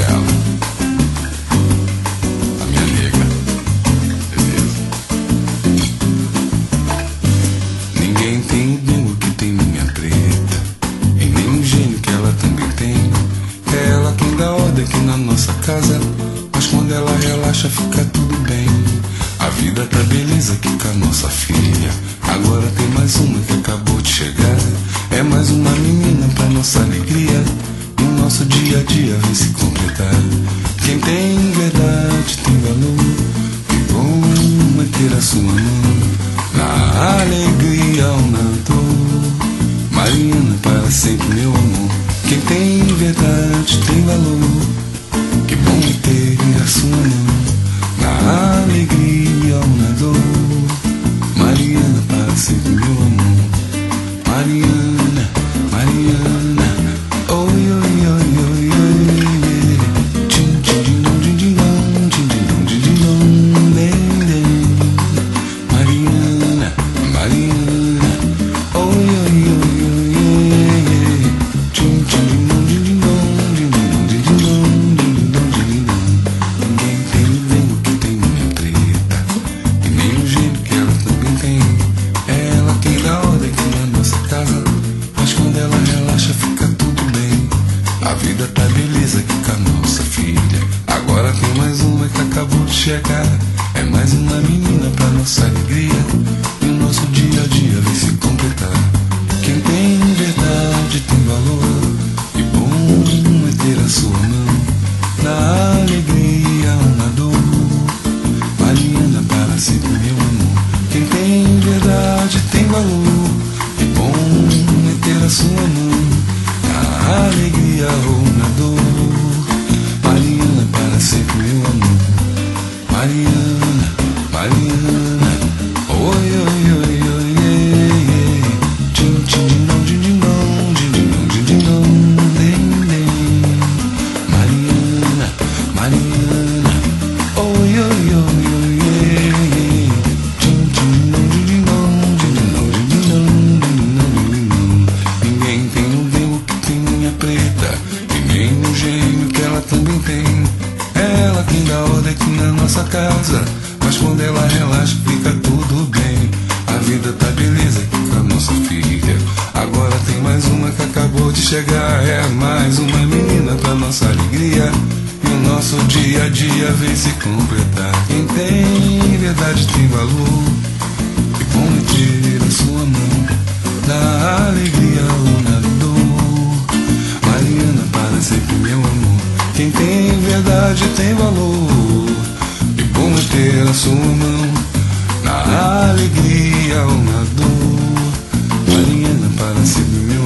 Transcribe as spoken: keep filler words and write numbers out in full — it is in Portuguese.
ela, a minha nega. Beleza. Ninguém tem o dom que tem minha preta, e nem o gênio que ela também tem. É ela quem dá ordem aqui na nossa casa, mas quando ela relaxa fica tudo bem. A vida tá beleza aqui com a nossa filha. Agora tem mais uma que acabou de chegar. É mais uma menina pra nossa alegria, e o nosso dia a dia vem se completar. Quem tem verdade tem valor, que bom é ter a sua mão na alegria ou na dor. Mariana, para sempre meu amor. Quem tem verdade tem valor, que bom é ter a sua mão na alegria ou na dor. Mariana, para sempre meu amor. Mariana, Mariana, oi, oi, oi, oi, oi. Tchim, tchim, tchim, tchim, tchim, tchim, tchim, tchim, tchim. Mariana, Mariana, oi, oi, oi, oi, oi. Tchim, tchim, tchim, tchim, tchim, tchim, tchim, tchim. Ninguém tem o vento que tem minha preta, e nem o gênio que ela também tem. É ela quem dá ordem aqui na nossa casa, mas quando ela relaxa fica tudo bem. A vida tá beleza aqui com a nossa filha. Agora tem mais uma que acabou de chegar. É mais uma menina pra nossa alegria, e o nosso dia a dia vem se completar. Quem tem verdade tem valor, e bom é ter a sua mão na alegria ou na dor. Mariana, para sempre meu amor. Quem tem verdade tem valor, e bom é ter a sua mão na alegria ou na dor. Mariana, para sempre meu amor. Mariana, Mariana, oi, oi, oi, oi, oi. Tchim, tchim, tchim, não, tchim, tchim, não, tchim, tchim, não, tchim, tchim, não, nem, nem. Mariana, Mariana, oi, oi, oi, oi, oi. Tchim, tchim, não, tchim, tchim, não, tchim, tchim, não, tchim, tchim, não, tchim, não, não. Ninguém tem o demo que tem minha preta, e nem o gênio que ela também tem. É ela quem dá ordem aqui na nossa casa, mas quando ela relaxa fica tudo bem. A vida tá beleza aqui com a nossa filha. Agora tem mais uma que acabou de chegar. É mais uma menina pra nossa alegria, e o nosso dia a dia vem se completar. Quem tem verdade tem valor, e bom é ter a sua mão na alegria ou na dor. Mariana, para sempre meu amor. Quem tem verdade tem valor, e bom é ter a sua mão na alegria ou na dor. Mariana, para sempre meu